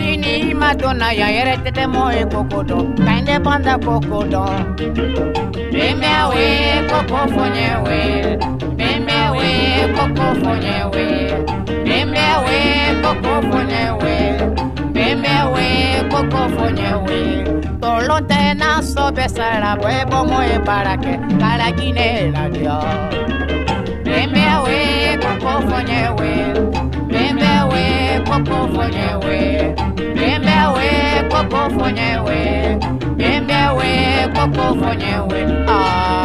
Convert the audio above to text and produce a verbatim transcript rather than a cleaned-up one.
Sini Madonna ya yerete te moe kokodo, kainde banda kokodo. Emewe koko fonyewe, emewe koko fonyewe, emewe koko fonyewe, emewe koko fonyewe. Tolote na sobe sara bwebo moe barake, karagine la dio. Emewe koko fonyewe, emewe koko fonyewe, emewe koko fonyewe, emewe koko fonyewe. Ah.